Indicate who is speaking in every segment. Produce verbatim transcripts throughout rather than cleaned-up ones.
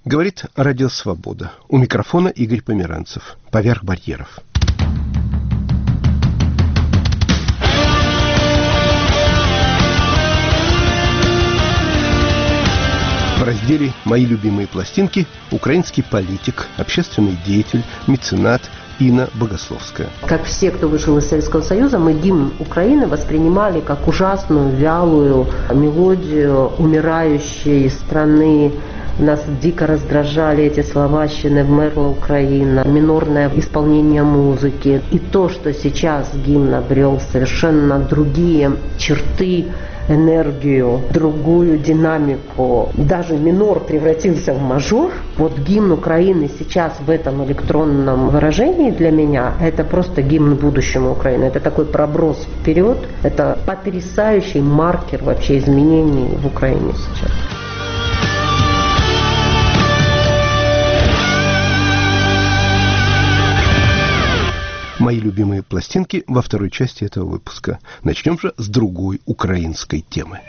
Speaker 1: Говорит Радио Свобода. У микрофона Игорь Померанцев. Поверх барьеров. В разделе «Мои любимые пластинки» украинский политик, общественный деятель, меценат Инна Богословская.
Speaker 2: Как все, кто вышел из Советского Союза, мы гимн Украины воспринимали как ужасную, вялую мелодию умирающей страны. Нас дико раздражали эти словащины «Вмерла Украина», минорное исполнение музыки. И то, что сейчас гимн обрел совершенно другие черты, энергию, другую динамику. Даже минор превратился в мажор. Вот гимн Украины сейчас в этом электронном выражении для меня это просто гимн будущему Украины. Это такой проброс вперед. Это потрясающий маркер вообще изменений в Украине сейчас.
Speaker 1: Мои любимые пластинки во второй части этого выпуска. Начнем же с другой украинской темы.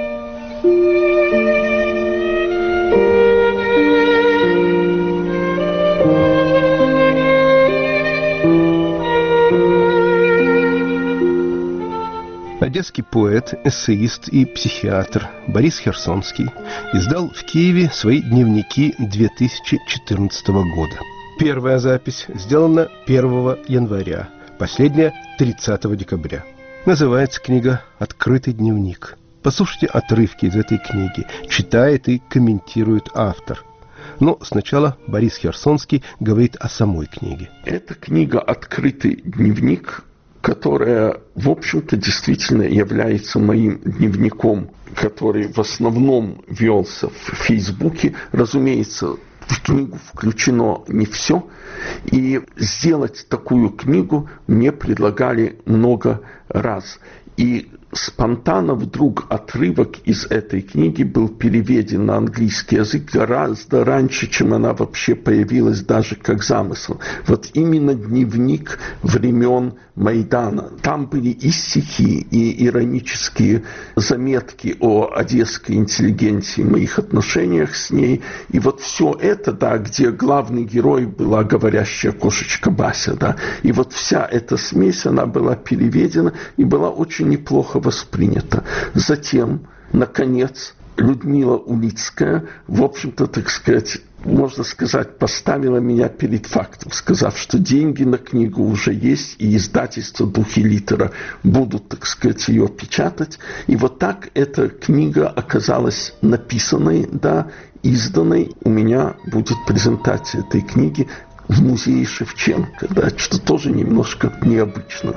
Speaker 1: Одесский поэт, эссеист и психиатр Борис Херсонский издал в Киеве свои дневники две тысячи четырнадцатого года. Первая запись сделана первого января, последняя – тридцатого декабря. Называется книга «Открытый дневник». Послушайте отрывки из этой книги. Читает и комментирует автор. Но сначала Борис Херсонский говорит о самой книге.
Speaker 3: Эта книга «Открытый дневник», которая, в общем-то, действительно является моим дневником, который в основном велся в Фейсбуке. Разумеется, в книгу включено не все, и сделать такую книгу мне предлагали много раз. И спонтанно вдруг отрывок из этой книги был переведен на английский язык гораздо раньше, чем она вообще появилась даже как замысел. Вот именно дневник времен Майдана. Там были и стихи, и иронические заметки о одесской интеллигенции, моих отношениях с ней. И вот все это, да, где главный герой была говорящая кошечка Бася, да. И вот вся эта смесь, она была переведена и была очень неплохо воспринята. Затем, наконец, Людмила Улицкая, в общем-то, так сказать, можно сказать, поставила меня перед фактом, сказав, что деньги на книгу уже есть, и издательство «Дух и литера» будут, так сказать, ее печатать. И вот так эта книга оказалась написанной, да, изданной. У меня будет презентация этой книги в музее Шевченко, да, что тоже немножко необычно.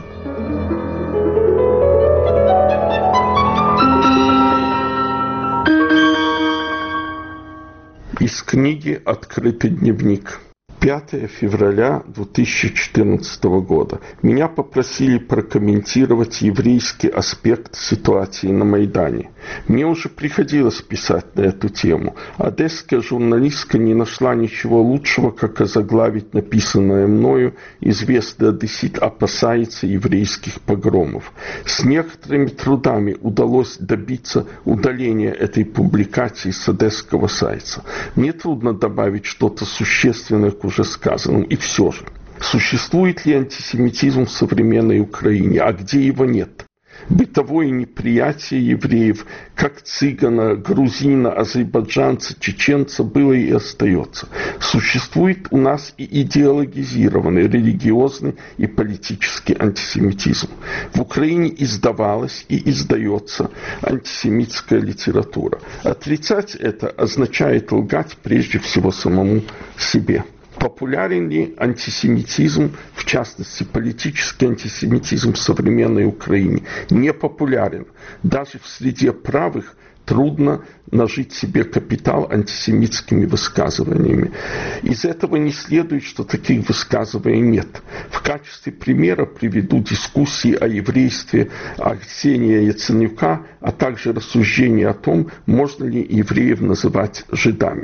Speaker 3: Из книги «Открытый дневник». пятого февраля две тысячи четырнадцатого года. Меня попросили прокомментировать еврейский аспект ситуации на Майдане. Мне уже приходилось писать на эту тему. Одесская журналистка не нашла ничего лучшего, как озаглавить написанное мною: «Известный одессит опасается еврейских погромов». С некоторыми трудами удалось добиться удаления этой публикации с одесского сайта. Мне трудно добавить что-то существенное к уже сказанному. И все же, существует ли антисемитизм в современной Украине? А где его нет? Бытовое неприятие евреев, как цыгана, грузина, азербайджанца, чеченца, было и остается. Существует у нас и идеологизированный, религиозный и политический антисемитизм. В Украине издавалась и издается антисемитская литература. Отрицать это означает лгать прежде всего самому себе. Популярен ли антисемитизм, в частности политический антисемитизм в современной Украине? Не популярен. Даже в среде правых трудно нажить себе капитал антисемитскими высказываниями. Из этого не следует, что таких высказываний нет. В качестве примера приведу дискуссии о еврействе Арсения Яценюка, а также рассуждения о том, можно ли евреев называть жидами.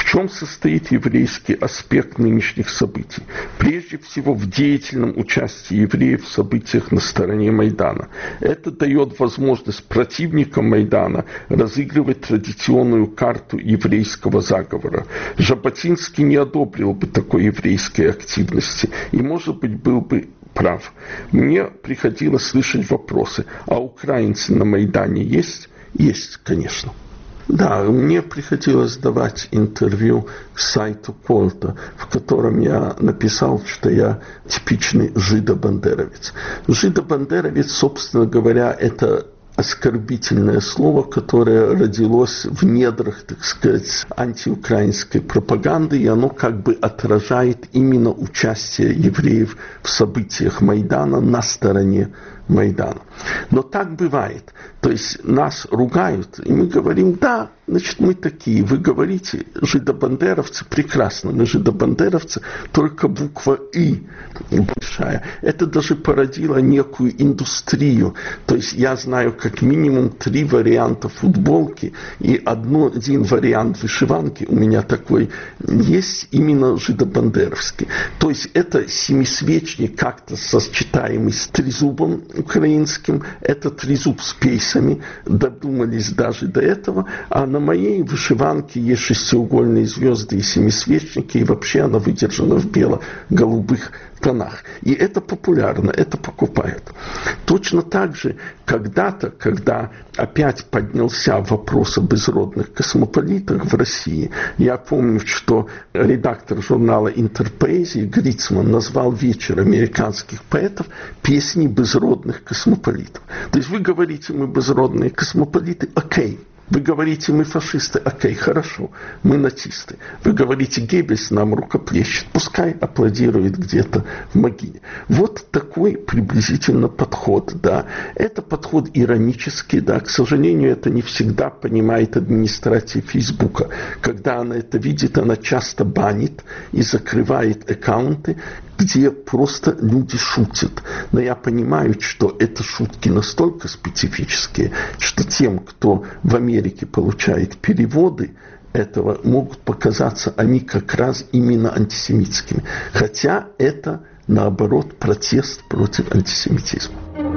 Speaker 3: В чем состоит еврейский аспект нынешних событий? Прежде всего, в деятельном участии евреев в событиях на стороне Майдана. Это дает возможность противникам Майдана разыгрывать традиционную карту еврейского заговора. Жаботинский не одобрил бы такой еврейской активности и, может быть, был бы прав. Мне приходилось слышать вопросы: а украинцы на Майдане есть? Есть, конечно. Да, мне приходилось давать интервью сайту Кольта, в котором я написал, что я типичный жидобандеровец. Жидобандеровец, собственно говоря, это оскорбительное слово, которое родилось в недрах, так сказать, антиукраинской пропаганды, и оно как бы отражает именно участие евреев в событиях Майдана на стороне Майдана. Но так бывает. То есть нас ругают, и мы говорим: да, значит, мы такие. Вы говорите, жидобандеровцы, прекрасно, мы жидобандеровцы, только буква «и» большая. Это даже породило некую индустрию. То есть я знаю как минимум три варианта футболки, и одно, один вариант вышиванки у меня такой есть, именно жидобандеровский. То есть это семисвечник, как-то сочетаемый с трезубом украинским. Это трезуб с пейсами, додумались даже до этого. А на моей вышиванке есть шестиугольные звезды и семисвечники, и вообще она выдержана в бело-голубых тонах. И это популярно, это покупают. Точно так же когда-то, когда опять поднялся вопрос о безродных космополитах в России, я помню, что редактор журнала «Интерпоэзии» Грицман назвал вечер американских поэтов песней безродных космополитов. То есть вы говорите: мы безродные космополиты, окей. Вы говорите: мы фашисты, окей, хорошо, мы нацисты. Вы говорите: Геббельс нам рукоплещет, пускай аплодирует где-то в могиле. Вот такой приблизительно подход, да. Это подход иронический, да. К сожалению, это не всегда понимает администрация Фейсбука. Когда она это видит, она часто банит и закрывает аккаунты, где просто люди шутят. Но я понимаю, что это шутки настолько специфические, что тем, кто в Америке получает переводы этого, могут показаться они как раз именно антисемитскими. Хотя это, наоборот, протест против антисемитизма.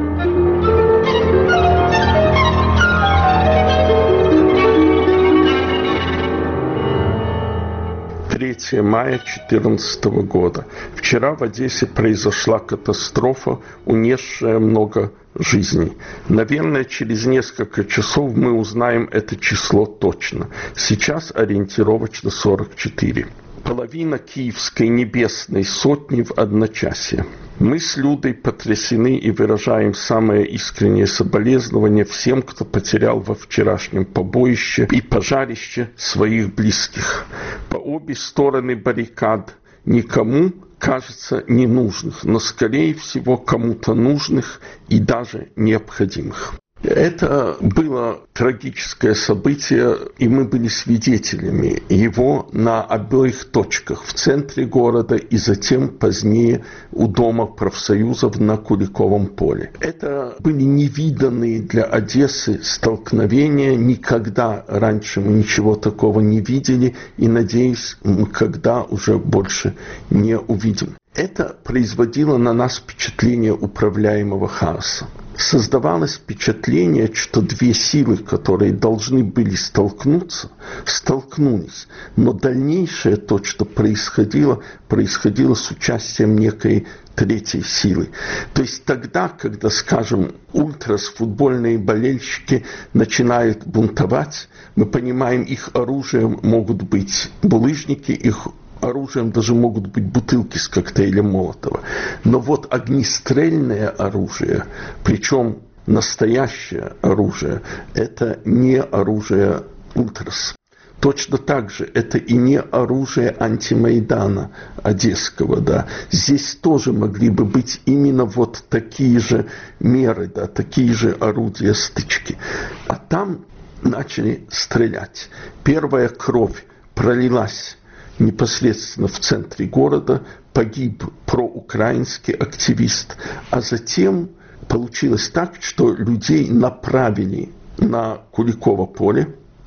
Speaker 3: третьего мая две тысячи четырнадцатого года. Вчера в Одессе произошла катастрофа, унесшая много жизней. Наверное, через несколько часов мы узнаем это число точно. Сейчас ориентировочно сорок четыре. Половина Киевской небесной сотни в одночасье. Мы с Людой потрясены и выражаем самое искреннее соболезнование всем, кто потерял во вчерашнем побоище и пожарище своих близких. По обе стороны баррикад никому, кажется, не нужных, но, скорее всего, кому-то нужных и даже необходимых. Это было трагическое событие, и мы были свидетелями его на обоих точках, в центре города и затем позднее у Дома профсоюзов на Куликовом поле. Это были невиданные для Одессы столкновения, никогда раньше мы ничего такого не видели, и, надеюсь, мы когда уже больше не увидим. Это производило на нас впечатление управляемого хаоса. Создавалось впечатление, что две силы, которые должны были столкнуться, столкнулись. Но дальнейшее то, что происходило, происходило с участием некой третьей силы. То есть тогда, когда, скажем, ультрас, футбольные болельщики начинают бунтовать, мы понимаем, их оружием могут быть булыжники, их оружием даже могут быть бутылки с коктейлем Молотова. Но вот огнестрельное оружие, причем настоящее оружие, это не оружие ультрас. Точно так же это и не оружие антимайдана одесского, да. Здесь тоже могли бы быть именно вот такие же меры, да, такие же орудия стычки. А там начали стрелять. Первая кровь пролилась непосредственно в центре города, погиб проукраинский активист, а затем получилось так, что людей направили на Куликово поле,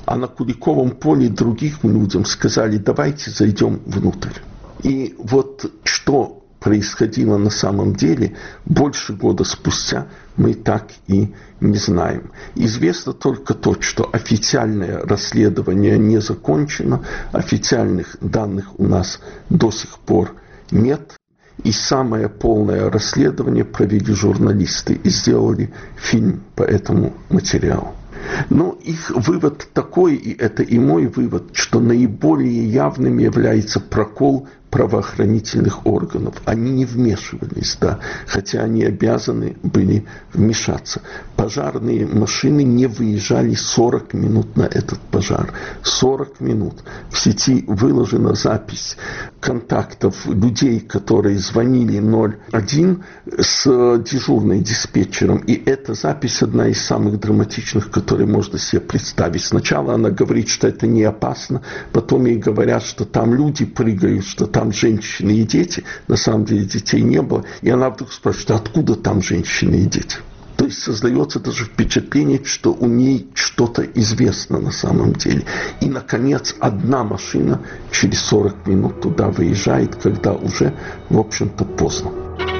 Speaker 3: а на Куликовом поле другим людям сказали: давайте зайдем внутрь. И вот что происходило на самом деле, больше года спустя мы так и не знаем. Известно только то, что официальное расследование не закончено, официальных данных у нас до сих пор нет. И самое полное расследование провели журналисты и сделали фильм по этому материалу. Но их вывод такой, и это и мой вывод, что наиболее явным является прокол правоохранительных органов. Они не вмешивались, да, хотя они обязаны были вмешаться. Пожарные машины не выезжали сорок минут на этот пожар. сорок минут. В сети выложена запись контактов людей, которые звонили ноль один с дежурной диспетчером. И эта запись одна из самых драматичных, которые можно себе представить. Сначала она говорит, что это не опасно, потом ей говорят, что там люди прыгают, что там женщины и дети. На самом деле детей не было. И она вдруг спрашивает: откуда там женщины и дети? То есть создается даже впечатление, что у ней что-то известно на самом деле. И, наконец, одна машина через сорок минут туда выезжает, когда уже, в общем-то, поздно.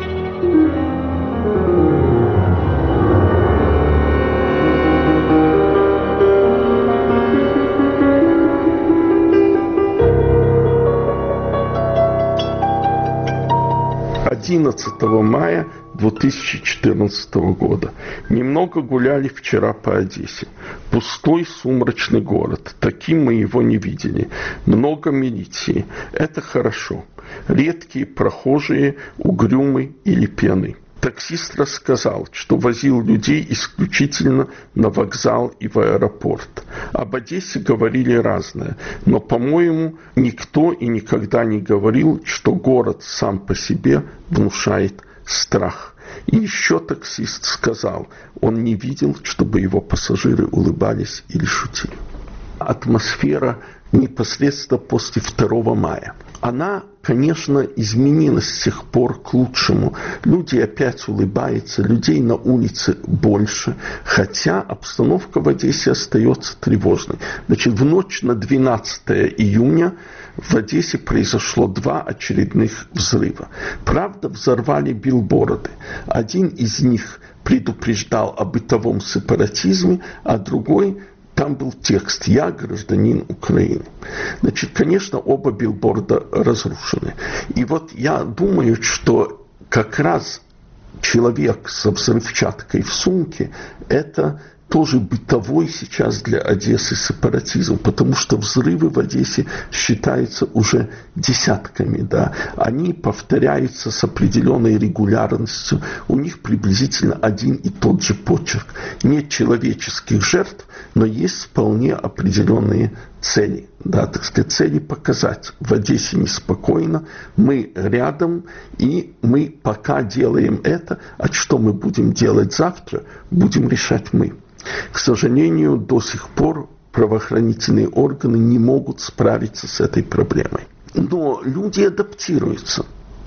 Speaker 3: одиннадцатого мая две тысячи четырнадцатого года. Немного гуляли вчера по Одессе. Пустой сумрачный город. Таким мы его не видели. Много милиции. Это хорошо. Редкие прохожие, угрюмы или пьяны. Таксист рассказал, что возил людей исключительно на вокзал и в аэропорт. Об Одессе говорили разное, но, по-моему, никто и никогда не говорил, что город сам по себе внушает страх. И еще таксист сказал, он не видел, чтобы его пассажиры улыбались или шутили. Атмосфера непосредственно после второго мая. Она, конечно, изменилась с тех пор к лучшему. Люди опять улыбаются, людей на улице больше, хотя обстановка в Одессе остается тревожной. Значит, в ночь на двенадцатое июня в Одессе произошло два очередных взрыва. Правда, взорвали билборды. Один из них предупреждал о бытовом сепаратизме, а другой... Там был текст «Я гражданин Украины». Значит, конечно, оба билборда разрушены. И вот я думаю, что как раз человек со взрывчаткой в сумке – это тоже бытовой сейчас для Одессы сепаратизм, потому что взрывы в Одессе считаются уже десятками, да. Они повторяются с определенной регулярностью, у них приблизительно один и тот же почерк. Нет человеческих жертв, но есть вполне определенные цели, да, так сказать, цели показать: в Одессе неспокойно, мы рядом, и мы пока делаем это, а что мы будем делать завтра, будем решать мы. К сожалению, до сих пор правоохранительные органы не могут справиться с этой проблемой. Но люди адаптируются.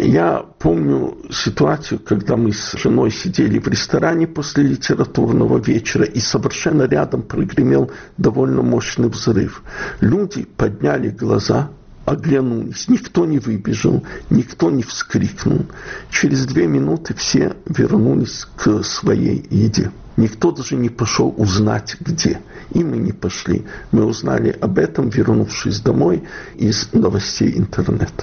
Speaker 3: Я помню ситуацию, когда мы с женой сидели в ресторане после литературного вечера, и совершенно рядом прогремел довольно мощный взрыв. Люди подняли глаза, оглянулись. Никто не выбежал, никто не вскрикнул. Через две минуты все вернулись к своей еде. Никто даже не пошел узнать, где. И мы не пошли. Мы узнали об этом, вернувшись домой из новостей интернета.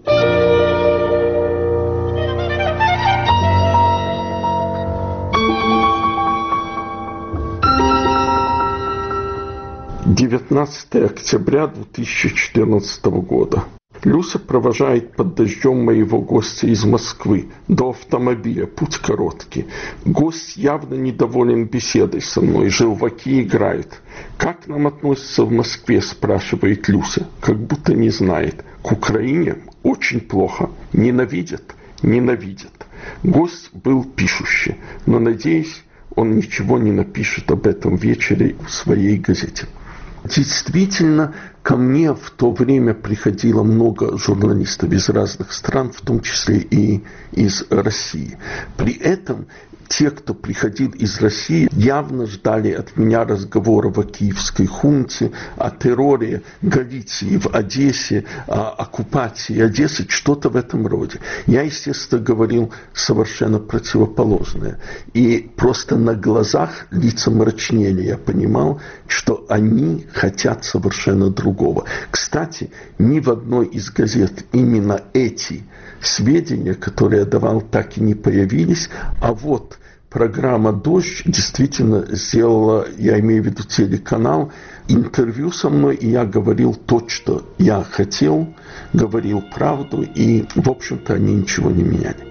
Speaker 3: девятнадцатое октября две тысячи четырнадцатого года. Люся провожает под дождем моего гостя из Москвы до автомобиля, путь короткий. Гость явно недоволен беседой со мной, желваки играют. «Как к нам относятся в Москве?» – спрашивает Люся, как будто не знает. «К Украине? Очень плохо. Ненавидят? Ненавидят». Гость был пишущий, но, надеюсь, он ничего не напишет об этом вечере в своей газете. Действительно, Ко мне в то время приходило много журналистов из разных стран, в том числе и из России. При этом те, кто приходил из России, явно ждали от меня разговоров о киевской хунте, о терроре Галиции в Одессе, о оккупации Одессы, что-то в этом роде. Я, естественно, говорил совершенно противоположное. И просто на глазах лица мрачнели. Я понимал, что они хотят совершенно другого. Кстати, ни в одной из газет именно эти сведения, которые я давал, так и не появились, а вот программа «Дождь» действительно сделала, я имею в виду телеканал, интервью со мной, и я говорил то, что я хотел, говорил правду, и, в общем-то, они ничего не меняли.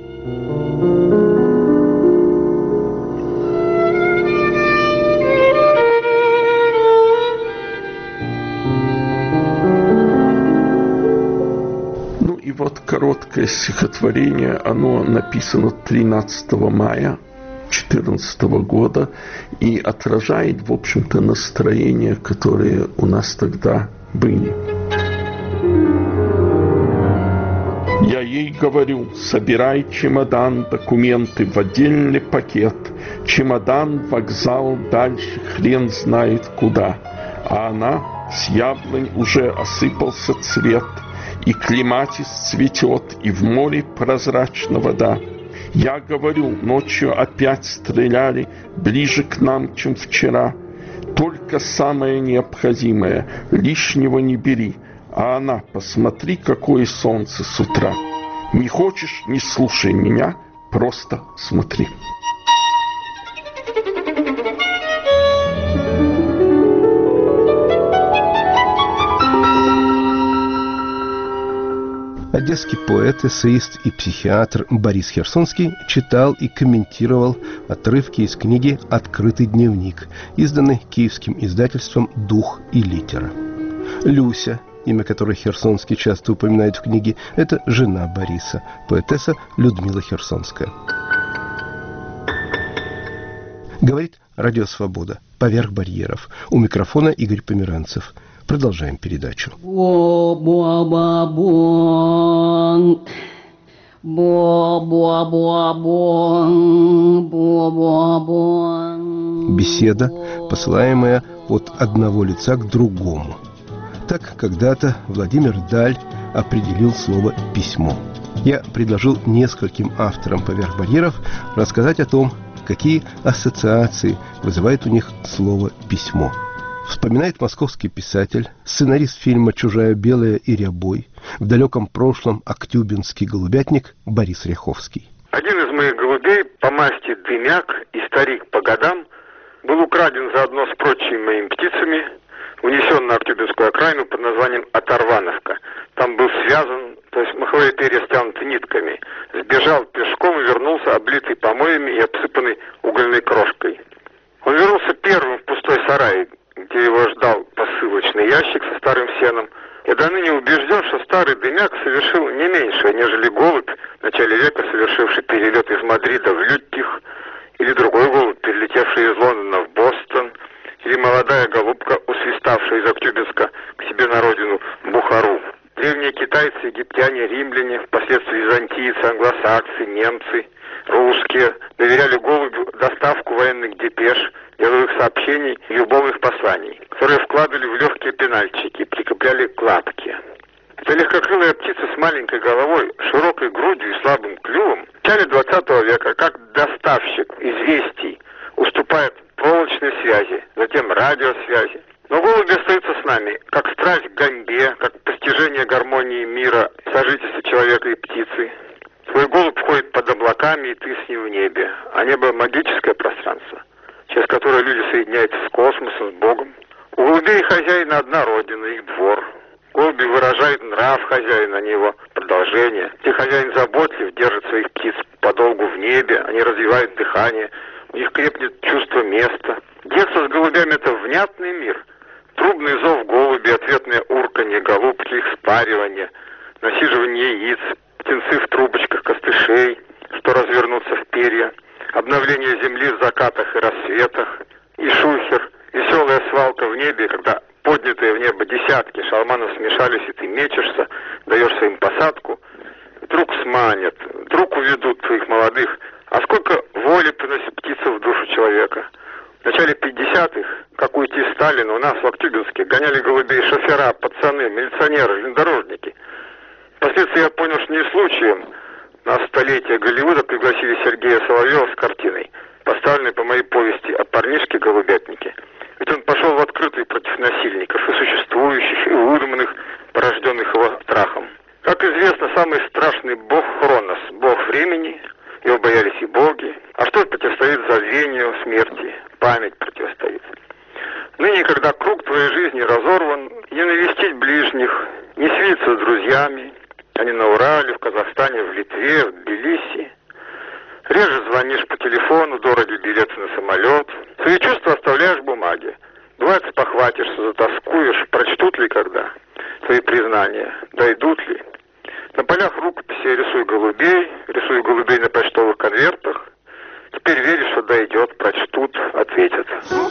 Speaker 3: Ну и вот короткое стихотворение, оно написано тринадцатого мая две тысячи четырнадцатого года и отражает, в общем-то, настроения, которые у нас тогда были. Я ей говорю: собирай чемодан, документы в отдельный пакет. Чемодан, вокзал, дальше хрен знает куда. А она: с яблонь уже осыпался цвет, и клематис цветет, и в море прозрачна вода. Я говорю: ночью опять стреляли, ближе к нам, чем вчера. Только самое необходимое, лишнего не бери. А она: посмотри, какое солнце с утра. Не хочешь — не слушай меня, просто смотри.
Speaker 1: Одесский поэт, эссеист и психиатр Борис Херсонский читал и комментировал отрывки из книги «Открытый дневник», изданной киевским издательством «Дух и литера». Люся, имя которой Херсонский часто упоминает в книге, это жена Бориса, поэтесса Людмила Херсонская. Говорит Радио Свобода. Поверх барьеров. У микрофона Игорь Померанцев. Продолжаем передачу. Беседа, посылаемая от одного лица к другому. Так когда-то Владимир Даль определил слово «письмо». Я предложил нескольким авторам «Поверх барьеров» рассказать о том, какие ассоциации вызывает у них слово «письмо». Вспоминает московский писатель, сценарист фильма «Чужая белая» и «Рябой», в далеком прошлом актюбинский голубятник Борис Ряховский.
Speaker 4: Один из моих голубей по масти дымяк и старик по годам был украден заодно с прочими моими птицами, унесен на Актюбинскую окраину под названием Оторвановка. Там был связан, то есть маховые перья стянуты нитками. Сбежал пешком и вернулся, облитый помоями и обсыпанный угольной крошкой. Он вернулся первым в пустой сарай, где его ждал посылочный ящик со старым сеном. Я до ныне убежден, что старый дымяк совершил не меньше, нежели голубь, в начале века совершивший перелет из Мадрида в Лютих, или другой голубь, перелетевший из Лондона в Бостон, или молодая голубка, усвиставшая из Актюбинска к себе на родину Бухару. Древние китайцы, египтяне, римляне, впоследствии византийцы, англосаксы, немцы, русские доверяли голубю доставку военных депеш, деловых сообщений и любовных посланий, которые вкладывали в легкие пенальчики и прикрепляли к лапке. Эта легкокрылая птица с маленькой головой, широкой грудью и слабым клювом в начале двадцатого века, как доставщик известий, уступает проволочной связи, затем радиосвязи. Но голуби остаются с нами, как страсть к гоньбе, как постижение гармонии мира, сожительства человека и птицы. Твой голубь ходит под облаками, и ты с ним в небе. А небо — магическое пространство, через которое люди соединяются с космосом, с Богом. У голубей хозяина одна родина, их двор. Голуби выражают нрав хозяина, а не его продолжение. Где хозяин заботлив, держит своих птиц подолгу в небе, они развивают дыхание, у них крепнет чувство места. Детство с голубями — это внятный мир. Трубный зов голуби, ответное урканье голубки, их спаривание, насиживание яиц, птенцы в трубочках костышей, что развернутся в перья, обновление земли в закатах и рассветах, и шухер, веселая свалка в небе, когда поднятые в небо десятки десятки шалманов смешались, и ты мечешься, даешь своим посадку. Вдруг сманят, вдруг уведут твоих молодых. А сколько воли приносит птица в душу человека. В начале пятидесятых, как уйти Сталину, у нас в Актюбинске гоняли голубей шофера, пацаны, милиционеры, железнодорожники. Впоследствии я понял, что не случаем на столетие Голливуда пригласили Сергея Соловьева с картиной, поставленной по моей повести о парнишке-голубятнике. Ведь он пошел в открытый против насильников, и существующих, и выдуманных, порожденных его страхом. Как известно, самый страшный бог Хронос, бог времени, его боялись и боги. А что противостоит забвению смерти? Память противостоит. Ныне, когда круг твоей жизни разорван, не навестить ближних, не свидеться с друзьями, они на Урале, в Казахстане, в Литве, в Тбилиси. Реже звонишь по телефону, дороги билеты на самолет. Свои чувства оставляешь в бумаге. Бывает, спохватишься, затоскуешь, прочтут ли когда твои признания, дойдут ли. На полях рукописи я рисую голубей, рисую голубей на почтовых конвертах. Теперь веришь, что дойдет, прочтут, ответят.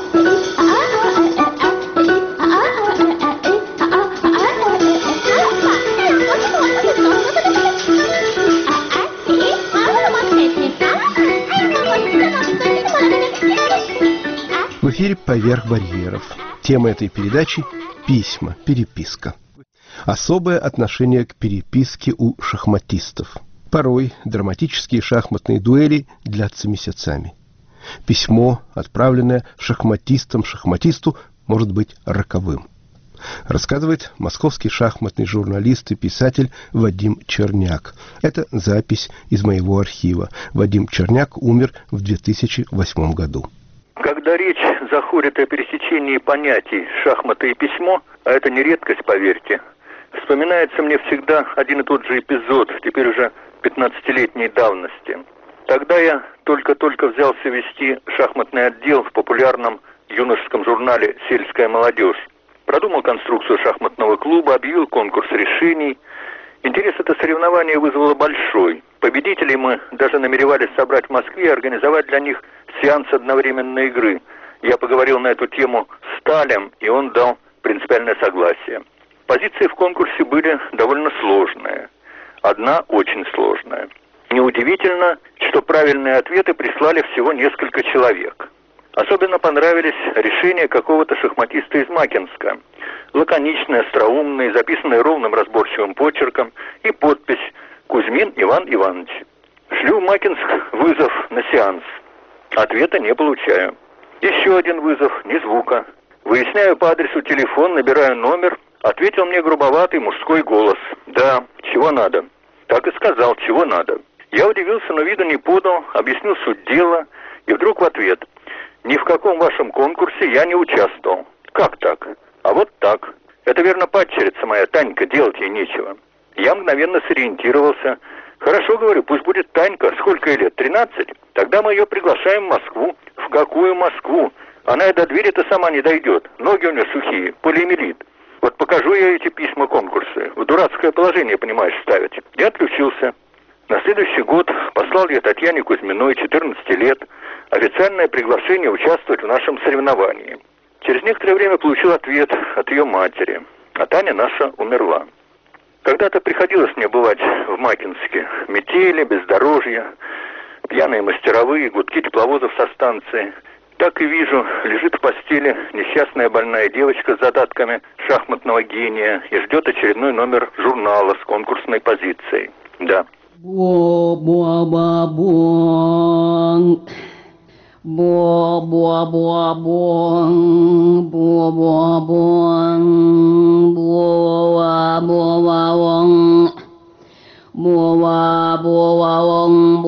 Speaker 1: В эфире «Поверх барьеров». Тема этой передачи – письма, переписка. Особое отношение к переписке у шахматистов. Порой драматические шахматные дуэли длятся месяцами. Письмо, отправленное шахматистом шахматисту, может быть роковым. Рассказывает московский шахматный журналист и писатель Вадим Черняк. Это запись из моего архива. Вадим Черняк умер в две тысячи восьмом году.
Speaker 5: Когда речь заходит о пересечении понятий шахматы и письмо, а это не редкость, поверьте, вспоминается мне всегда один и тот же эпизод, теперь уже пятнадцатилетней давности. Тогда я только-только взялся вести шахматный отдел в популярном юношеском журнале «Сельская молодежь». Продумал конструкцию шахматного клуба, объявил конкурс решений. Интерес это соревнование вызвало большой. Победителей мы даже намеревались собрать в Москве и организовать для них сеанс одновременной игры. Я поговорил на эту тему с Талем, и он дал принципиальное согласие. Позиции в конкурсе были довольно сложные. Одна очень сложная. Неудивительно, что правильные ответы прислали всего несколько человек. Особенно понравились решения какого-то шахматиста из Макинска. Лаконичные, остроумные, записанные ровным разборчивым почерком, и подпись «Кузьмин Иван Иванович». Шлю в Макинск вызов на сеанс. Ответа не получаю. Еще один вызов, ни звука. Выясняю по адресу телефон, набираю номер. Ответил мне грубоватый мужской голос. «Да, чего надо?» Так и сказал, чего надо. Я удивился, но виду не подал, объяснил суть дела, и вдруг в ответ: «Ни в каком вашем конкурсе я не участвовал». «Как так?» «А вот так. Это верно падчерица моя, Танька, делать ей нечего». Я мгновенно сориентировался. «Хорошо, говорю, пусть будет Танька. Сколько ей лет? тринадцать? Тогда мы ее приглашаем в Москву». «В какую Москву? Она и до двери-то сама не дойдет. Ноги у нее сухие, полиэмилит. Вот покажу я эти письма конкурсы. В дурацкое положение, понимаешь, ставить». Я отключился. На следующий год послал я Татьяне Кузьминой, четырнадцати лет, официальное приглашение участвовать в нашем соревновании. Через некоторое время получил ответ от ее матери. А Таня наша умерла. Когда-то приходилось мне бывать в Макинске. Метели, бездорожье, пьяные мастеровые, гудки тепловозов со станции. Так и вижу, лежит в постели несчастная больная девочка с задатками шахматного гения и ждет очередной номер журнала с конкурсной позицией. Да.
Speaker 6: Бо-бо-ба-бон, бо-бо-ба-бон, бо-бо-бон, бо-ба-ба-бон, бо-ба-ба-бон,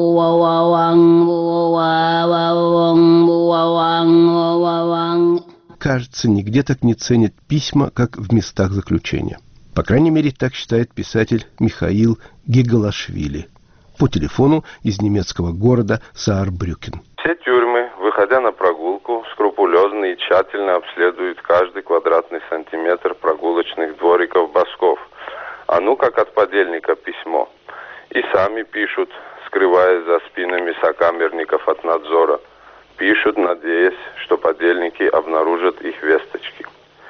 Speaker 6: бо-ба-ба-бон, бо-ба-ба-бон.
Speaker 1: Кажется, нигде так не ценят письма, как в местах заключения. По крайней мере, так считает писатель Михаил Гигалашвили по телефону из немецкого города Саарбрюкен.
Speaker 7: Все тюрьмы, выходя на прогулку, скрупулезно и тщательно обследуют каждый квадратный сантиметр прогулочных двориков босков. А ну как от подельника письмо. И сами пишут, скрываясь за спинами сокамерников от надзора. Пишут, надеясь, что подельники обнаружат их весточки.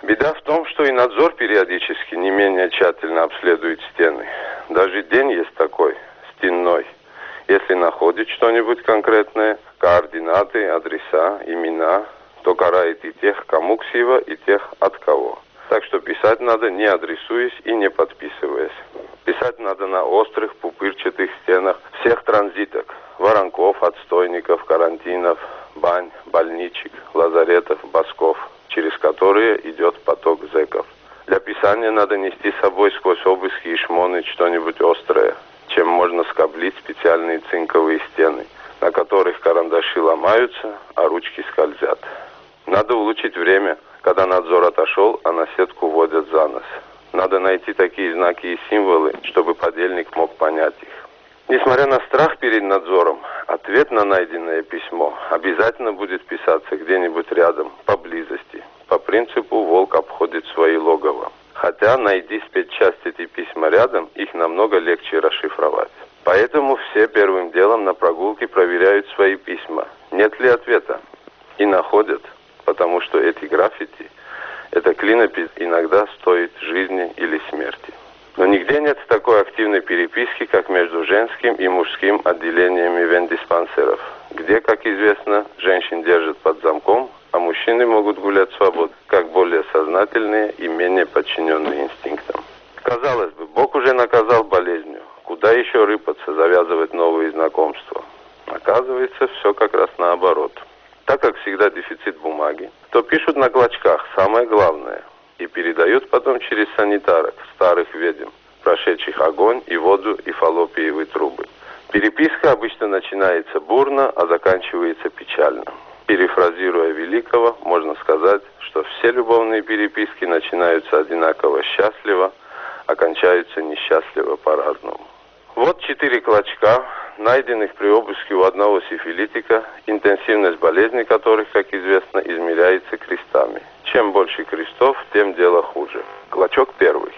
Speaker 7: Беда в том, что и надзор периодически не менее тщательно обследует стены. Даже день есть такой, стенной. Если находит что-нибудь конкретное, координаты, адреса, имена, то карает и тех, кому ксива, и тех, от кого. Так что писать надо, не адресуясь и не подписываясь. Писать надо на острых, пупырчатых стенах всех транзиток. Воронков, отстойников, карантинов, бань, больничек, лазаретов, босков, через которые идет поток зэков. Для писания надо нести с собой сквозь обыски и шмоны что-нибудь острое, чем можно скоблить специальные цинковые стены, на которых карандаши ломаются, а ручки скользят. Надо улучшить время, когда надзор отошел, а на сетку водят за нос. Надо найти такие знаки и символы, чтобы подельник мог понять их. Несмотря на страх перед надзором, ответ на найденное письмо обязательно будет писаться где-нибудь рядом, поблизости. По принципу волк обходит свои логово. Хотя, найди спецчасть эти письма рядом, их намного легче расшифровать. Поэтому все первым делом на прогулке проверяют свои письма. Нет ли ответа? И находят, потому что эти граффити, эта клинопись иногда стоит жизни или смерти. Но нигде нет такой активной переписки, как между женским и мужским отделениями вендиспансеров, где, как известно, женщин держат под замком, а мужчины могут гулять свободно, как более сознательные и менее подчиненные инстинктам. Казалось бы, Бог уже наказал болезнью. Куда еще рыпаться, завязывать новые знакомства? Оказывается, все как раз наоборот. Так как всегда дефицит бумаги, то пишут на клочках самое главное и передают потом через санитарок, старых ведьм, прошедших огонь и воду и фаллопиевые трубы. Переписка обычно начинается бурно, а заканчивается печально. Перефразируя великого, можно сказать, что все любовные переписки начинаются одинаково счастливо, а кончаются несчастливо по-разному. Вот четыре клочка, найденных при обыске у одного сифилитика, интенсивность болезни которых, как известно, измеряется крестами. Чем больше крестов, тем дело хуже. Клочок первый.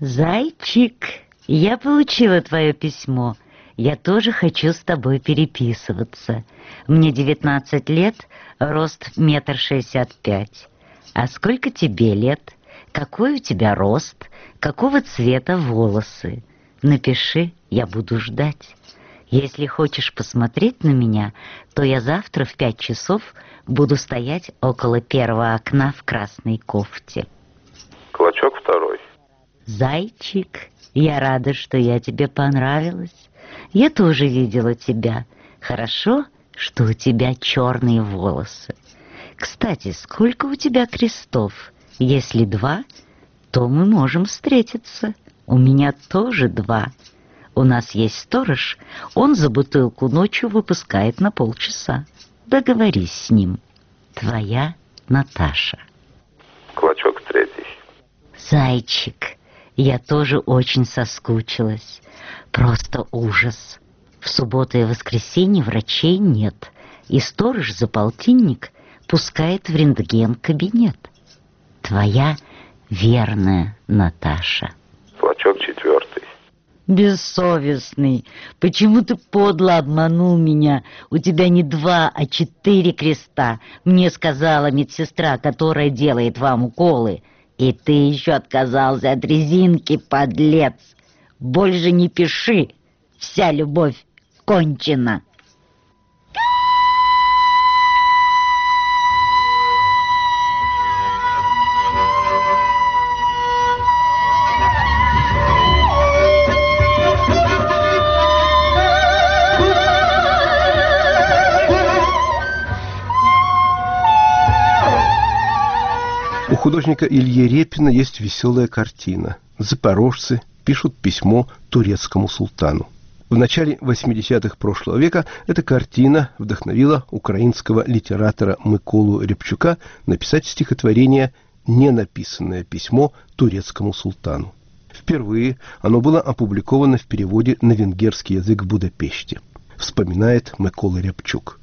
Speaker 8: Зайчик, я получила твое письмо. Я тоже хочу с тобой переписываться. Мне девятнадцать лет, рост метр шестьдесят пять. А сколько тебе лет? Какой у тебя рост? Какого цвета волосы? Напиши, я буду ждать. Если хочешь посмотреть на меня, то я завтра в пять часов буду стоять около первого окна в красной кофте.
Speaker 7: Клочок второй.
Speaker 8: Зайчик, я рада, что я тебе понравилась. Я тоже видела тебя. Хорошо, что у тебя черные волосы. Кстати, сколько у тебя крестов? Если два, то мы можем встретиться. У меня тоже два. У нас есть сторож, он за бутылку ночью выпускает на полчаса. Договорись с ним. Твоя Наташа.
Speaker 7: Клочок третий.
Speaker 8: Зайчик, я тоже очень соскучилась. Просто ужас. В субботу и воскресенье врачей нет, и сторож за полтинник пускает в рентген-кабинет. Твоя верная Наташа.
Speaker 7: Клочок четвертый.
Speaker 8: Бессовестный, почему ты подло обманул меня? У тебя не два, а четыре креста. Мне сказала медсестра, которая делает вам уколы. И ты еще отказался от резинки, подлец. Больше не пиши. Вся любовь кончена.
Speaker 1: У художника Ильи Репина есть веселая картина. Запорожцы пишут письмо турецкому султану. В начале восьмидесятых прошлого века эта картина вдохновила украинского литератора Миколу Рябчука написать стихотворение «Ненаписанное письмо турецкому султану». Впервые оно было опубликовано в переводе на венгерский язык в Будапеште, вспоминает Микола Рябчук.
Speaker 5: Адресат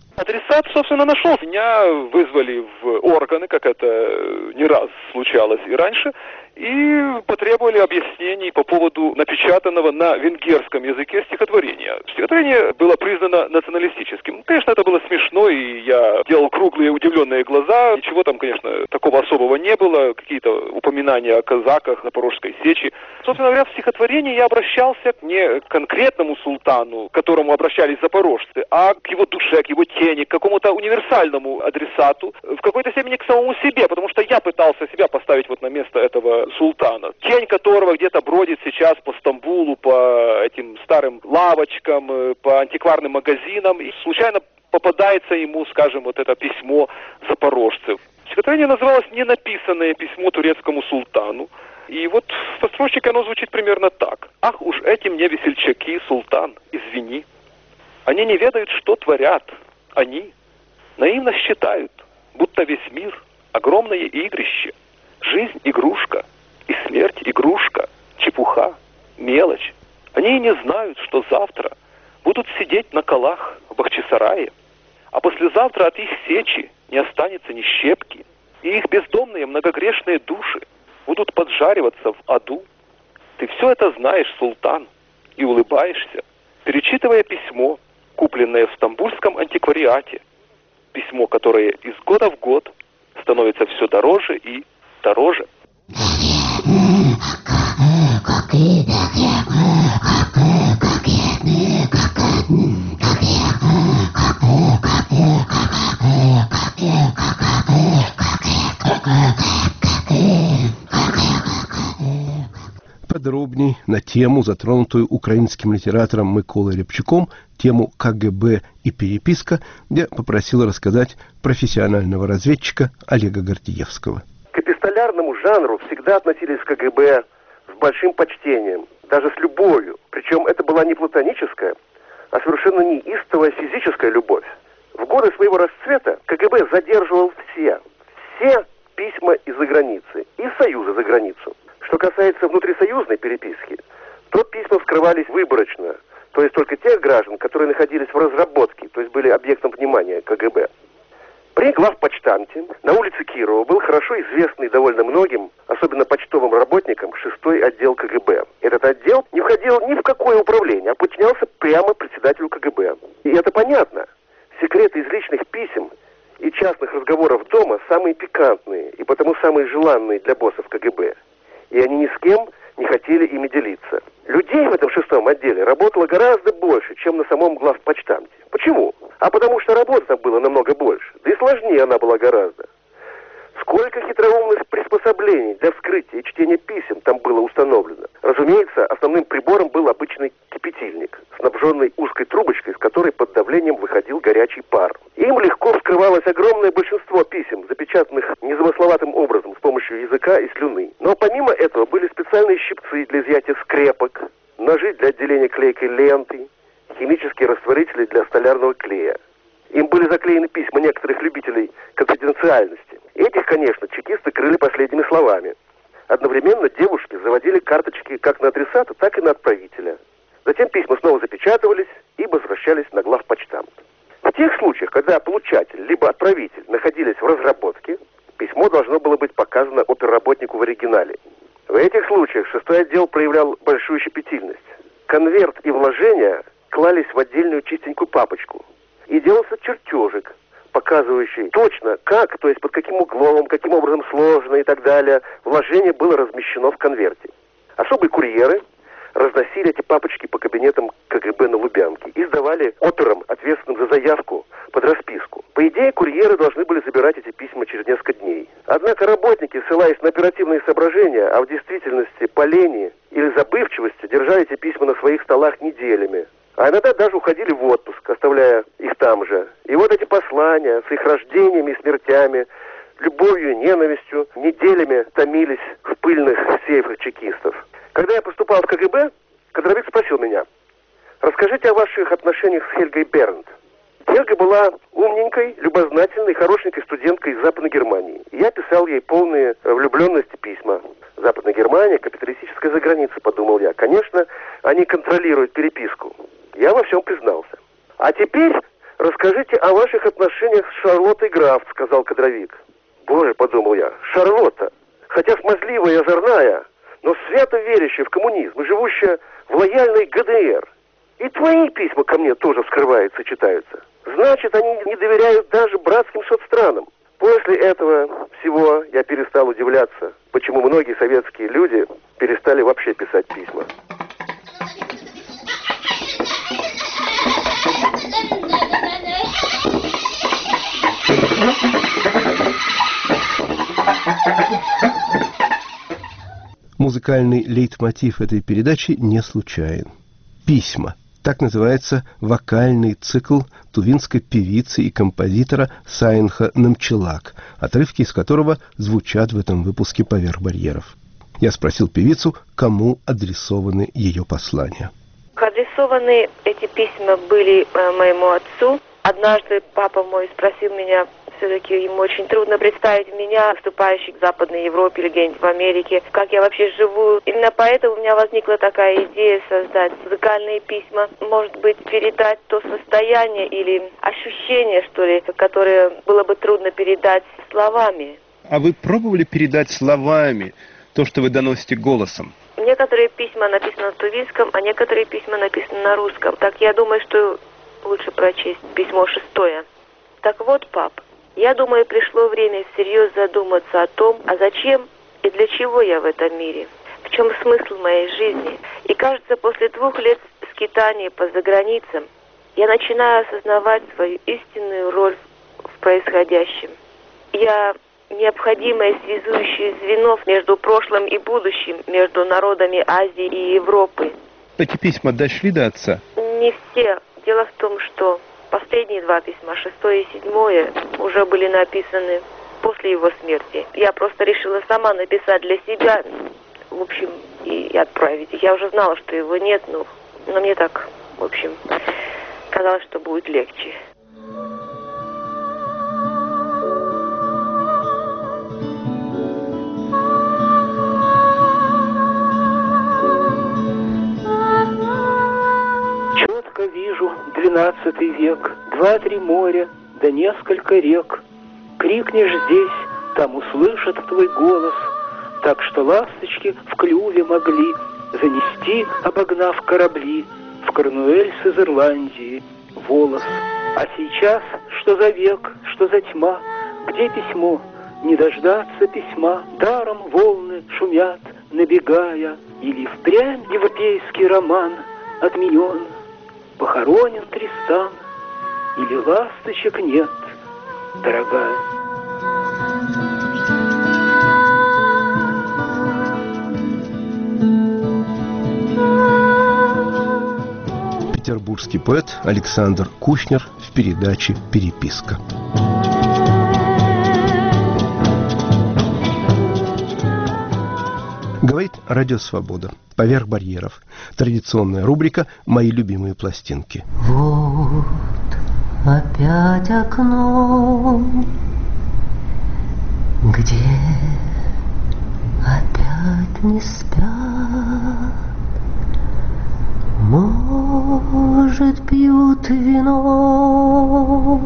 Speaker 9: адресат, собственно, нашелся. Меня вызвали в органы, как это не раз случалось и раньше, и потребовали объяснений по поводу напечатанного на венгерском языке стихотворения. Стихотворение было признано националистическим. Конечно, это было смешно, и я делал круглые удивленные глаза. Ничего там, конечно, такого особого не было. Какие-то упоминания о казаках на Порожской сечи. Собственно говоря, в стихотворении я обращался не к конкретному султану, к которому обращались запорожцы, а к его душе, к его тени, к какому-то универсальному адресату, в какой-то степени к самому себе, потому что я пытался себя поставить вот на место этого султана, тень которого где-то бродит сейчас по Стамбулу, по этим старым лавочкам, по антикварным магазинам, и случайно попадается ему, скажем, вот это письмо запорожцев. Стихотворение называлось «Ненаписанное письмо турецкому султану». И вот в строчке оно звучит примерно так. «Ах уж эти мне весельчаки, султан, извини. Они не ведают, что творят. Они наивно считают, будто весь мир — огромное игрище. Жизнь — игрушка, и смерть — игрушка, чепуха, мелочь. Они и не знают, что завтра будут сидеть на колах в Бахчисарае, а послезавтра от их сечи не останется ни щепки, и их бездомные многогрешные души будут поджариваться в аду. Ты все это знаешь, султан, и улыбаешься, перечитывая письмо, купленное в стамбульском антиквариате. Письмо, которое из года в год становится все дороже и дороже».
Speaker 1: Подробней на тему, затронутую украинским литератором Миколой Рябчуком, тему ка гэ бэ и переписка, я попросил рассказать профессионального разведчика Олега Гордеевского.
Speaker 10: К эпистолярному жанру всегда относились в ка гэ бэ с большим почтением, даже с любовью. Причем это была не платоническая, а совершенно неистовая физическая любовь. В годы своего расцвета ка гэ бэ задерживал все, все письма из-за границы, из Союза за границу. Что касается внутрисоюзной переписки, то письма вскрывались выборочно, то есть только тех граждан, которые находились в разработке, то есть были объектом внимания ка гэ бэ. При главпочтамте на улице Кирова был хорошо известный довольно многим, особенно почтовым работникам, шестой отдел ка гэ бэ. Этот отдел не входил ни в какое управление, а подчинялся прямо председателю ка гэ бэ. И это понятно. Секреты из личных писем и частных разговоров дома самые пикантные и потому самые желанные для боссов ка гэ бэ. И они ни с кем не хотели ими делиться. Людей в этом шестом отделе работало гораздо больше, чем на самом главпочтамте. Почему? А потому что работы там было намного больше. Да и сложнее она была гораздо. Сколько хитроумных приспособлений для вскрытия и чтения писем там было установлено. Разумеется, основным прибором был обычный кипятильник, снабженный узкой трубочкой, с которой под давлением выходил горячий пар. Им легко вскрывалось огромное большинство писем, запечатанных незамысловатым образом с помощью языка и слюны. Но помимо этого были специальные щипцы для изъятия скрепок, ножи для отделения клейкой ленты, химические растворители для столярного клея. Им были заклеены письма некоторых любителей конфиденциальности. Этих, конечно, чекисты крыли последними словами. Одновременно девушки заводили карточки как на адресата, так и на отправителя. Затем письма снова запечатывались и возвращались на главпочтамт. В тех случаях, когда получатель либо отправитель находились в разработке, письмо должно было быть показано оперработнику в оригинале. В этих случаях шестой отдел проявлял большую щепетильность. Конверт и вложения клались в отдельную чистенькую папочку. И делался чертежик, показывающий точно как, то есть под каким углом, каким образом сложено и так далее, вложение было размещено в конверте. Особые курьеры разносили эти папочки по кабинетам ка гэ бэ на Лубянке и сдавали операм, ответственным за заявку, под расписку. По идее, курьеры должны были забирать эти письма через несколько дней. Однако работники, ссылаясь на оперативные соображения, а в действительности по лени или забывчивости, держали эти письма на своих столах неделями. А иногда даже уходили в отпуск, оставляя их там же. И вот эти послания с их рождениями и смертями, любовью и ненавистью неделями томились в пыльных сейфах чекистов. Когда я поступал в ка гэ бэ, кадровик спросил меня: «Расскажите о ваших отношениях с Хельгой Бернт». Хельга была умненькой, любознательной, хорошенькой студенткой из Западной Германии. Я писал ей полные влюбленности письма. Западная Германия, капиталистическая заграница, подумал я. Конечно, они контролируют переписку. Я во всем признался. А теперь «Расскажите о ваших отношениях с Шарлоттой Графт», — сказал кадровик. «Боже», — подумал я, — «Шарлотта, хотя смазливая и озорная, но свято верящая в коммунизм и живущая в лояльной ГДР. И твои письма ко мне тоже вскрываются и читаются. Значит, они не доверяют даже братским соцстранам». После этого всего я перестал удивляться, почему многие советские люди перестали вообще писать письма.
Speaker 1: Музыкальный лейтмотив этой передачи не случайен. «Письма». Так называется вокальный цикл тувинской певицы и композитора Сайнха Намчилак, отрывки из которого звучат в этом выпуске «Поверх барьеров». Я спросил певицу, кому адресованы ее послания.
Speaker 11: Адресованы эти письма были моему отцу. Однажды папа мой спросил меня, все-таки ему очень трудно представить меня, выступающей в Западной Европе или где-нибудь в Америке, как я вообще живу. Именно поэтому у меня возникла такая идея создать музыкальные письма, может быть, передать то состояние или ощущение, что ли, которое было бы трудно передать словами.
Speaker 12: А вы пробовали передать словами то, что вы доносите голосом?
Speaker 11: Некоторые письма написаны на тувинском, а некоторые письма написаны на русском. Так я думаю, что лучше прочесть письмо шестое. Так вот, пап, я думаю, пришло время всерьез задуматься о том, а зачем и для чего я в этом мире, в чем смысл моей жизни. И кажется, после двух лет скитания по заграницам я начинаю осознавать свою истинную роль в происходящем. Я необходимое связующее звено между прошлым и будущим, между народами Азии и Европы.
Speaker 12: Эти письма дошли до отца?
Speaker 11: Не все. Дело в том, что последние два письма, шестое и седьмое, уже были написаны после его смерти. Я просто решила сама написать для себя, в общем, и отправить. Я уже знала, что его нет, но, но мне так, в общем, казалось, что будет легче.
Speaker 13: Вижу двенадцатый век, два-три моря, да несколько рек. Крикнешь здесь, там услышат твой голос, так что ласточки в клюве могли занести, обогнав корабли, в Корнуэльс из Ирландии волос. А сейчас, что за век, что за тьма, где письмо? Не дождаться письма, даром волны шумят, набегая, или впрямь европейский роман отменен. Похоронен Тристан, или ласточек нет, дорогая.
Speaker 1: Петербургский поэт Александр Кушнер в передаче «Переписка». Говорит Радио Свобода. Поверх барьеров. Традиционная рубрика «Мои любимые пластинки».
Speaker 2: Вот опять окно, где опять не спят. Может, пьют вино,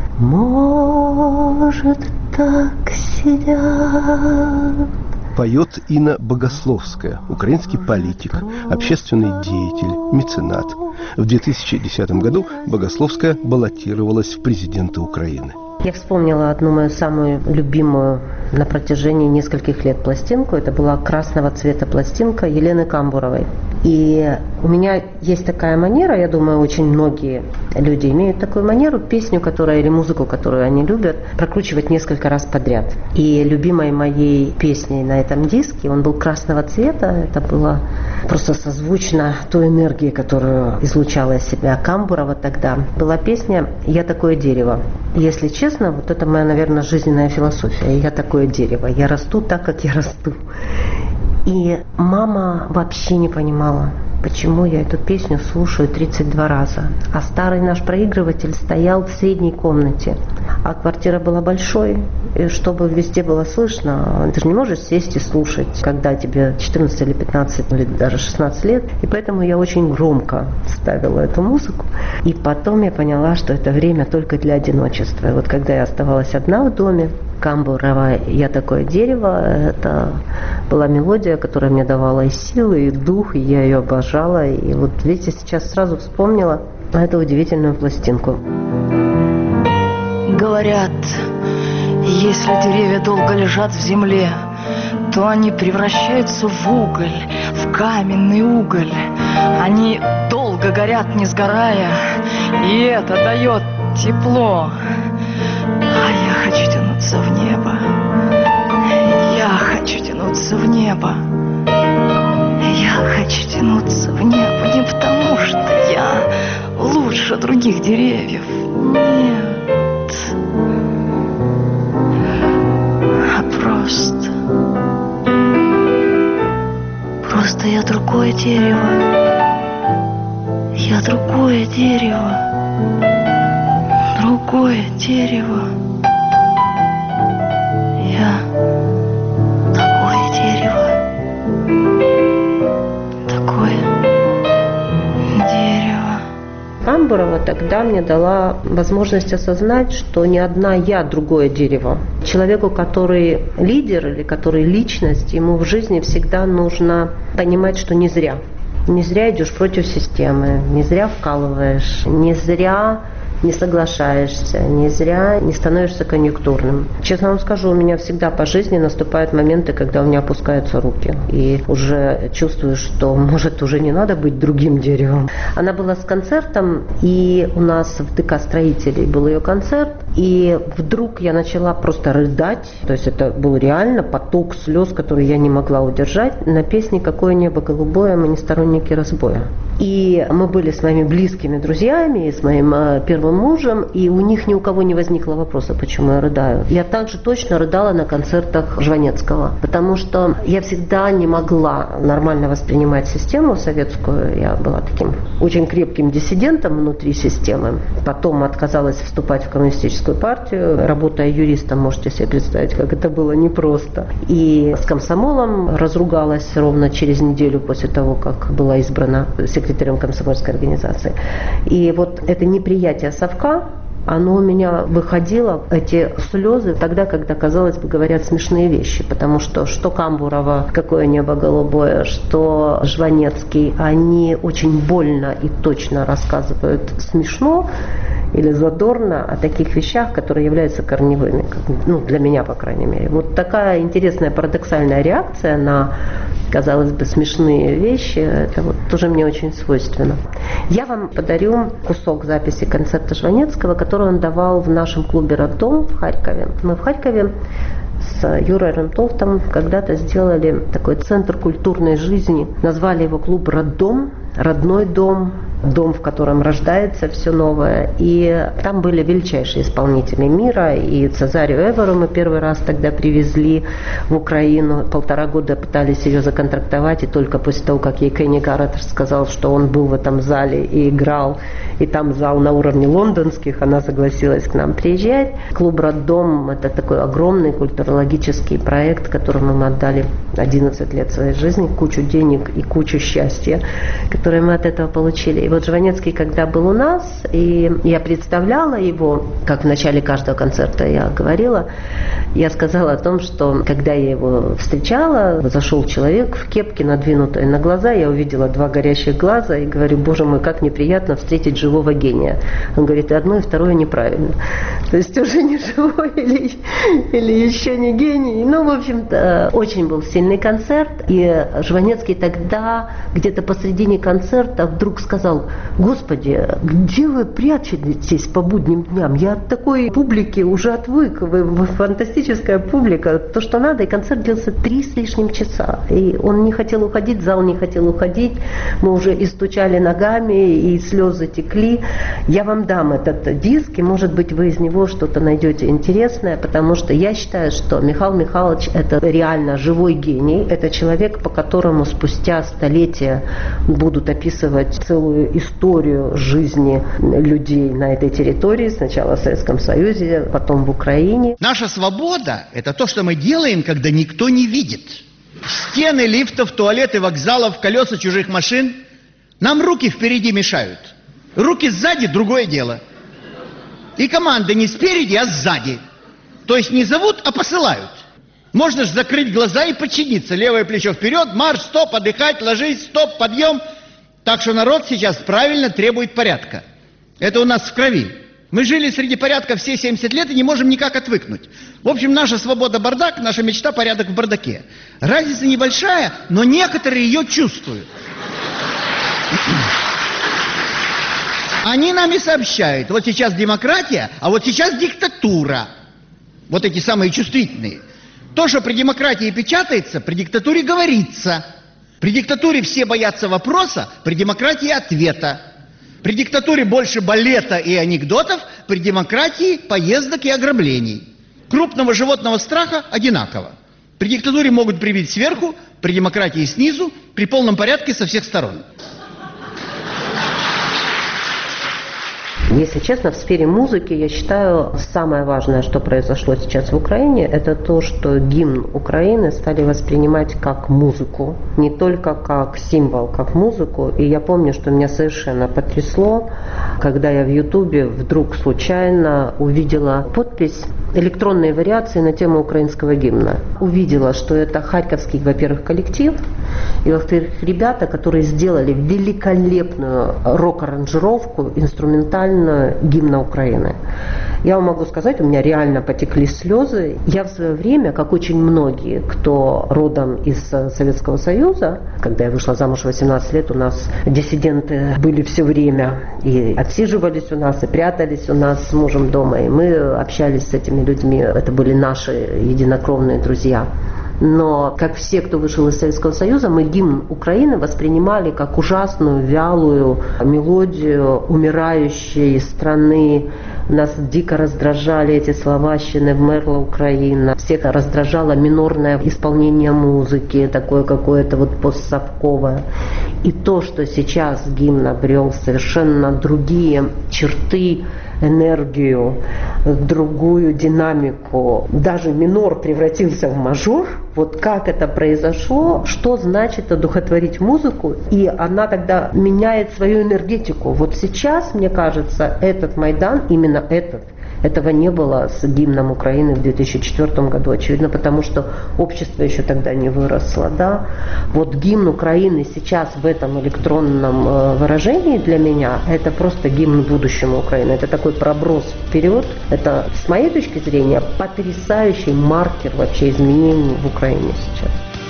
Speaker 2: может, так сидят.
Speaker 1: Поет Инна Богословская, украинский политик, общественный деятель, меценат. В две тысячи десятом году Богословская баллотировалась в президенты Украины.
Speaker 2: Я вспомнила одну мою самую любимую на протяжении нескольких лет пластинку. Это была красного цвета пластинка Елены Камбуровой. И у меня есть такая манера, я думаю, очень многие люди имеют такую манеру, песню, которая или музыку, которую они любят, прокручивать несколько раз подряд. И любимой моей песней на этом диске, он был красного цвета, это было просто созвучно той энергии, которую излучала из себя Камбурова тогда, была песня «Я такое дерево». Если честно, вот это моя, наверное, жизненная философия. Я такое дерево, я расту так, как я расту. И мама вообще не понимала, почему я эту песню слушаю тридцать два раза. А старый наш проигрыватель стоял в средней комнате. А квартира была большой, и чтобы везде было слышно. Ты же не можешь сесть и слушать, когда тебе четырнадцать или пятнадцать, или даже шестнадцать лет. И поэтому я очень громко ставила эту музыку. И потом я поняла, что это время только для одиночества. И вот когда я оставалась одна в доме, Камбурова «Я такое дерево», это была мелодия, которая мне давала и силы, и дух, и я ее обожала. И вот видите, сейчас сразу вспомнила эту удивительную пластинку.
Speaker 14: Говорят, если деревья долго лежат в земле, то они превращаются в уголь, в каменный уголь. Они долго горят, не сгорая, и это дает тепло. А я хочу тянуться в небо. Я хочу тянуться в небо. Я хочу тянуться в небо не потому, что я лучше других деревьев. Нет. А просто... Просто я другое дерево. Я другое дерево. Другое дерево. Я такое дерево. Такое дерево.
Speaker 2: Камбурова тогда мне дала возможность осознать, что не одна я другое дерево. Человеку, который лидер или который личность, ему в жизни всегда нужно понимать, что не зря. Не зря идешь против системы, не зря вкалываешь, не зря не соглашаешься, не зря не становишься конъюнктурным. Честно вам скажу, у меня всегда по жизни наступают моменты, когда у меня опускаются руки. И уже чувствую, что, может, уже не надо быть другим деревом. Она была с концертом, и у нас в ДК строителей был ее концерт. И вдруг я начала просто рыдать. То есть это был реально поток слез, который я не могла удержать. На песне «Какое небо голубое», мы не сторонники разбоя. И мы были с моими близкими друзьями, и с моим первым мужем, и у них ни у кого не возникло вопроса, почему я рыдаю. Я также точно рыдала на концертах Жванецкого, потому что я всегда не могла нормально воспринимать систему советскую. Я была таким очень крепким диссидентом внутри системы. Потом отказалась вступать в коммунистическую партию. Работая юристом, можете себе представить, как это было непросто. И с комсомолом разругалась ровно через неделю после того, как была избрана секретарем комсомольской организации. И вот это неприятие совка, оно у меня выходило, эти слезы, тогда, когда, казалось бы, говорят смешные вещи. Потому что что Камбурова «Какое небо голубое», что Жванецкий, они очень больно и точно рассказывают смешно или задорно о таких вещах, которые являются корневыми. Ну, для меня, по крайней мере. Вот такая интересная парадоксальная реакция на, казалось бы, смешные вещи, это вот тоже мне очень свойственно. Я вам подарю кусок записи концерта Жванецкого, который он давал в нашем клубе «Роддом» в Харькове. Мы в Харькове с Юрой Рентовтом когда-то сделали такой центр культурной жизни. Назвали его клуб «Роддом», родной дом, дом, в котором рождается все новое. И там были величайшие исполнители мира. И Цезарию Эвору мы первый раз тогда привезли в Украину. Полтора года пытались ее законтрактовать. И только после того, как ей Кенни Гаррет сказал, что он был в этом зале и играл, и там зал на уровне лондонских, она согласилась к нам приезжать. Клуб «Роддом» — это такой огромный культурологический проект, которому мы отдали одиннадцать лет своей жизни, кучу денег и кучу счастья, которые мы от этого получили. И вот Жванецкий, когда был у нас, и я представляла его, как в начале каждого концерта я говорила, я сказала о том, что когда я его встречала, зашел человек в кепке, надвинутой на глаза, я увидела два горящих глаза и говорю: боже мой, как неприятно встретить живого гения. Он говорит: и одно, и второе неправильно. То есть уже не живой или, или еще не гений. Ну, в общем-то, очень был сильный концерт. И Жванецкий тогда, где-то посредине концерта, вдруг сказал: господи, где вы прячетесь по будним дням? Я от такой публики уже отвык. Вы, вы фантастическая публика. То, что надо. И концерт длился три с лишним часа. И он не хотел уходить, зал не хотел уходить. Мы уже и стучали ногами, и слезы текли. Я вам дам этот диск, и, может быть, вы из него что-то найдете интересное, потому что я считаю, что Михаил Михайлович – это реально живой гений. Это человек, по которому спустя столетия будут описывать целую историю жизни людей на этой территории, сначала в Советском Союзе, потом в Украине.
Speaker 15: Наша свобода – это то, что мы делаем, когда никто не видит. Стены лифтов, туалеты, вокзалов, колеса чужих машин. Нам руки впереди мешают. Руки сзади – другое дело. И команды не спереди, а сзади. То есть не зовут, а посылают. Можно же закрыть глаза и подчиниться. Левое плечо вперед, марш, стоп, отдыхать, ложись, стоп, подъем. Так что народ сейчас правильно требует порядка. Это у нас в крови. Мы жили среди порядка все семьдесят лет и не можем никак отвыкнуть. В общем, наша свобода бардак, наша мечта порядок в бардаке. Разница небольшая, но некоторые ее чувствуют. Они нам и сообщают, вот сейчас демократия, а вот сейчас диктатура. Вот эти самые чувствительные. То, что при демократии печатается, при диктатуре говорится. При диктатуре все боятся вопроса, при демократии ответа. При диктатуре больше балета и анекдотов, при демократии поездок и ограблений. Крупного животного страха одинаково. При диктатуре могут прибить сверху, при демократии снизу, при полном порядке со всех сторон.
Speaker 2: Если честно, в сфере музыки, я считаю, самое важное, что произошло сейчас в Украине, это то, что гимн Украины стали воспринимать как музыку, не только как символ, как музыку. И я помню, что меня совершенно потрясло, когда я в Ютубе вдруг случайно увидела подпись «Электронные вариации на тему украинского гимна». Увидела, что это харьковский, во-первых, коллектив, и, во-вторых, ребята, которые сделали великолепную рок-аранжировку, инструментальную гимна Украины. Я вам могу сказать, у меня реально потекли слезы. Я в свое время, как очень многие, кто родом из Советского Союза, когда я вышла замуж в восемнадцать лет, у нас диссиденты были все время и отсиживались у нас, и прятались у нас с мужем дома, и мы общались с этими людьми. Это были наши единокровные друзья. Но, как все, кто вышел из Советского Союза, мы гимн Украины воспринимали как ужасную, вялую мелодию умирающей страны. Нас дико раздражали эти слова «Ще не вмерла Украина». Всех раздражало минорное исполнение музыки, такое какое-то вот постсовковое. И то, что сейчас гимн обрел совершенно другие черты, энергию, другую динамику. Даже минор превратился в мажор. Вот как это произошло, что значит одухотворить музыку, и она тогда меняет свою энергетику. Вот сейчас, мне кажется, этот Майдан, именно этот, этого не было с гимном Украины в две тысячи четвёртом году, очевидно, потому что общество еще тогда не выросло, да. Вот гимн Украины сейчас в этом электронном э, выражении для меня это просто гимн будущему Украины. Это такой проброс вперед. Это, с моей точки зрения, потрясающий маркер вообще изменений в Украине сейчас.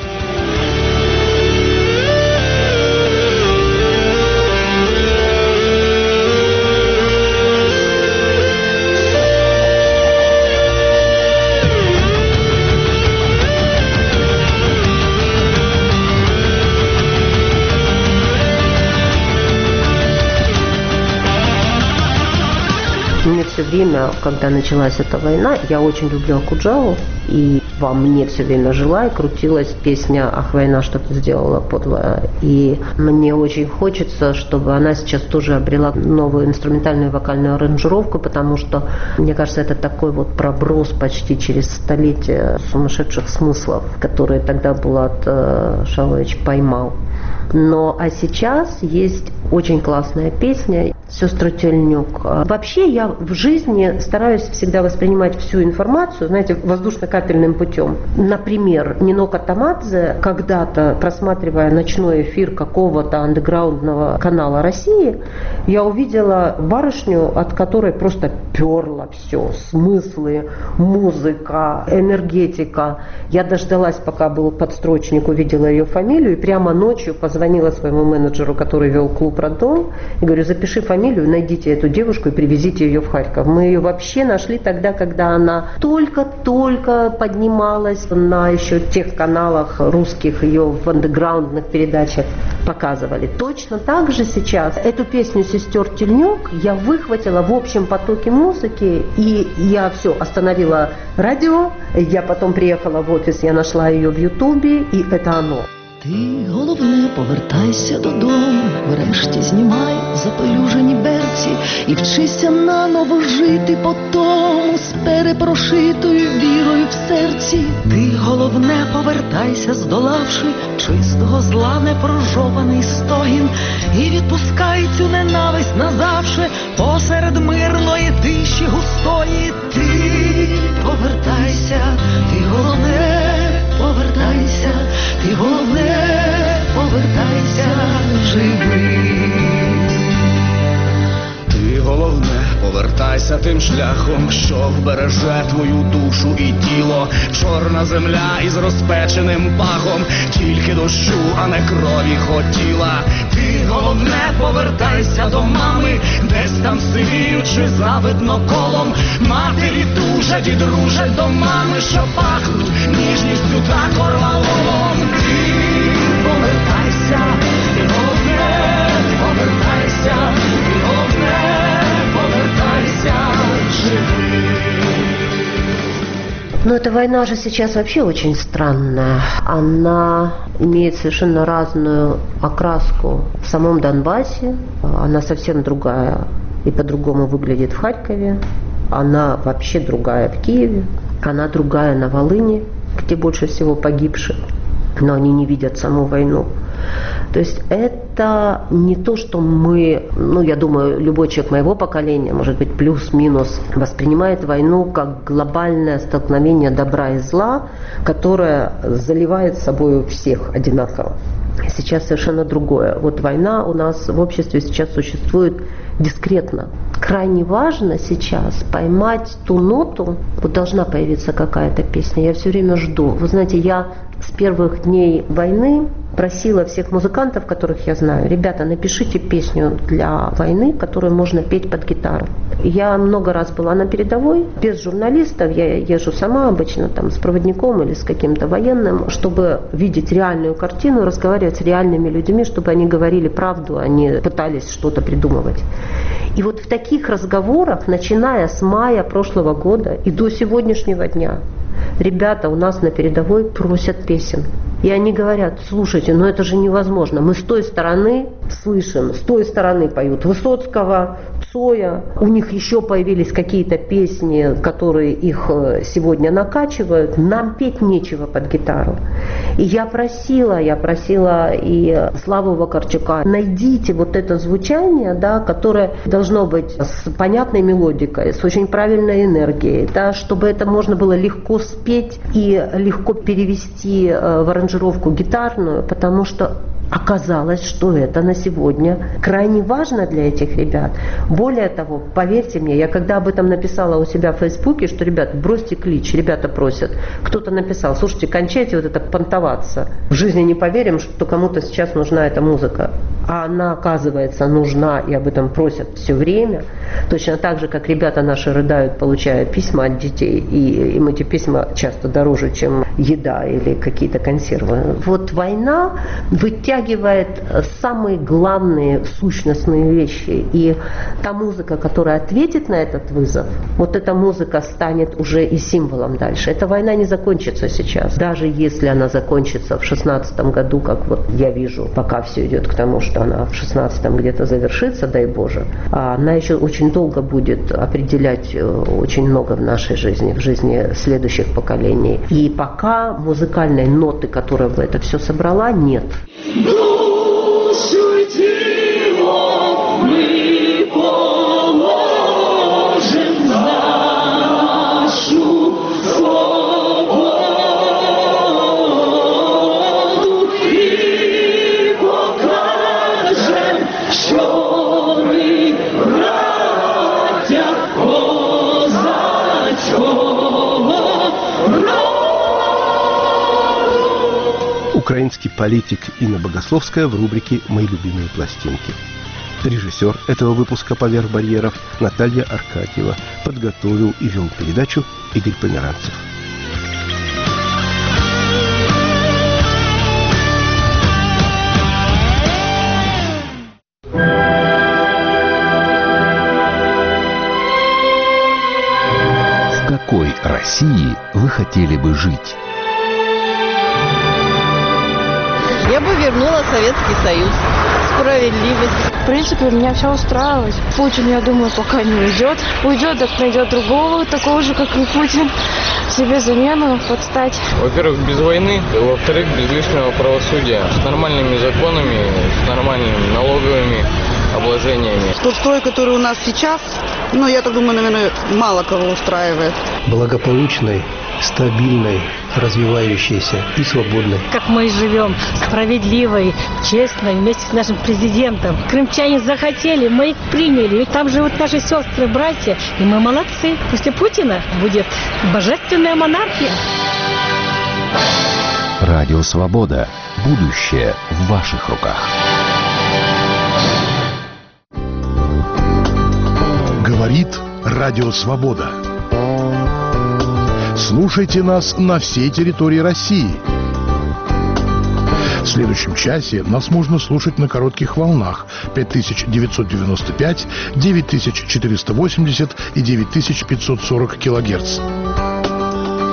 Speaker 2: Мне все время, когда началась эта война, я очень люблю Акуджаву, и во мне все время жила и крутилась песня «Ах, война, что ты сделала, подлая». И мне очень хочется, чтобы она сейчас тоже обрела новую инструментальную вокальную аранжировку, потому что, мне кажется, это такой вот проброс почти через столетие сумасшедших смыслов, которые тогда Булат э, Шалович поймал. Но а сейчас есть очень классная песня «Сестры Тельнюк». Вообще я в жизни стараюсь всегда воспринимать всю информацию, знаете, воздушно-капельным путем. Например, Нино Катамадзе, когда-то просматривая ночной эфир какого-то андеграундного канала России, я увидела барышню, от которой просто перло все. Смыслы, музыка, энергетика. Я дождалась, пока был подстрочник, увидела ее фамилию и прямо ночью позвонила своему менеджеру, который вел клуб «Роддом», и говорю: запиши фамилию, найдите эту девушку и привезите ее в Харьков. Мы ее вообще нашли тогда, когда она только-только поднималась на еще тех каналах русских, ее в андеграундных передачах показывали. Точно так же сейчас эту песню «Сестер Тельнюк» я выхватила в общем потоке музыки, и я все, остановила радио, я потом приехала в офис, я нашла ее в Ютубе, и это оно.
Speaker 14: Ти, головне, повертайся додому, врешті знімай запелюжені берці і вчися наново жити по тому з перепрошитою вірою в серці. Ти, головне, повертайся, здолавши чистого зла непрожований стогін, і відпускай цю ненависть назавше посеред мирної тиші густої. Ти повертайся, ти, головне, повертайся, ти, головне, повертайся живий.
Speaker 16: Ти, головне, повертайся тим шляхом, що вбереже твою душу і тіло. Чорна земля із розпеченим пахом, тільки дощу, а не крові хотіла. Ти, головне, повертайся до мами, десь там сивіючи завидно колом. Матері тужать і дружать до мами, що пахнуть ніжністю та корвалолом. Ти повертайся, ти, головне, повертайся, ти, головне, повертайся живий.
Speaker 2: Но эта война же сейчас вообще очень странная. Она имеет совершенно разную окраску в самом Донбассе. Она совсем другая и по-другому выглядит в Харькове. Она вообще другая в Киеве. Она другая на Волыни, где больше всего погибших. Но они не видят саму войну. То есть это не то, что мы, ну, я думаю, любой человек моего поколения, может быть, плюс-минус, воспринимает войну как глобальное столкновение добра и зла, которое заливает собой всех одинаково. Сейчас совершенно другое. Вот война у нас в обществе сейчас существует дискретно. Крайне важно сейчас поймать ту ноту. Вот должна появиться какая-то песня. Я все время жду. Вы знаете, я с первых дней войны просила всех музыкантов, которых я знаю: ребята, напишите песню для войны, которую можно петь под гитару. Я много раз была на передовой, без журналистов, я езжу сама обычно там с проводником или с каким-то военным, чтобы видеть реальную картину, разговаривать с реальными людьми, чтобы они говорили правду, а не пытались что-то придумывать. И вот в таких разговорах, начиная с мая прошлого года и до сегодняшнего дня, ребята у нас на передовой просят песен. И они говорят: слушайте, ну это же невозможно. Мы с той стороны слышим, с той стороны поют Высоцкого, Цоя. У них еще появились какие-то песни, которые их сегодня накачивают. Нам петь нечего под гитару. И я просила, я просила и Славу Вакарчука: найдите вот это звучание, да, которое должно быть с понятной мелодикой, с очень правильной энергией, да, чтобы это можно было легко спеть и легко перевести в аранжировку гитарную, потому что оказалось, что это на сегодня крайне важно для этих ребят. Более того, поверьте мне, я когда об этом написала у себя в Фейсбуке, что, ребят, бросьте клич, ребята просят. Кто-то написал: слушайте, кончайте вот это понтоваться. В жизни не поверим, что кому-то сейчас нужна эта музыка. А она, оказывается, нужна, и об этом просят все время. Точно так же, как ребята наши рыдают, получая письма от детей, и им эти письма часто дороже, чем еда или какие-то консервы. Вот война вытягивает самые главные сущностные вещи. И та музыка, которая ответит на этот вызов, вот эта музыка станет уже и символом дальше. Эта война не закончится сейчас. Даже если она закончится в шестнадцатом году, как вот я вижу, пока все идет к тому, что она в шестнадцатом где-то завершится, дай Боже, она еще очень долго будет определять очень много в нашей жизни, в жизни следующих поколений. И пока музыкальной ноты, которая бы это все собрала, нет.
Speaker 17: Душу и тело мы положим за нашу свободу и покажем, что мы братья козацького роду.
Speaker 1: Украинский политик Инна Богословская в рубрике «Мои любимые пластинки». Режиссер этого выпуска «Поверх барьеров» Наталья Аркадьева. Подготовил и вел передачу Игорь Померанцев.
Speaker 18: В какой России вы хотели бы жить?
Speaker 19: Я бы вернула Советский Союз. Справедливость.
Speaker 20: В принципе, меня все устраивает. Путин, я думаю, пока не уйдет. Уйдет, так найдет другого, такого же, как и Путин. Себе замену подстать.
Speaker 21: Во-первых, без войны. Во-вторых, без лишнего правосудия. С нормальными законами, с нормальными налоговыми обложениями.
Speaker 22: Тот строй, который у нас сейчас, ну, я так думаю, наверное, мало кого устраивает.
Speaker 23: Благополучной, стабильной, развивающейся и свободной.
Speaker 24: Как мы живем, справедливой, честной, вместе с нашим президентом. Крымчане захотели, мы их приняли. Ведь там живут наши сестры, братья, и мы молодцы. После Путина будет божественная монархия.
Speaker 25: Радио «Свобода». Будущее в ваших руках.
Speaker 26: Говорит Радио «Свобода». Слушайте нас на всей территории России. В следующем часе нас можно слушать на коротких волнах пять тысяч девятьсот девяносто пять, девять тысяч четыреста восемьдесят и девять тысяч пятьсот сорок килогерц.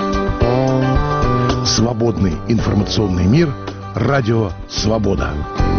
Speaker 26: Свободный информационный мир. Радио «Свобода».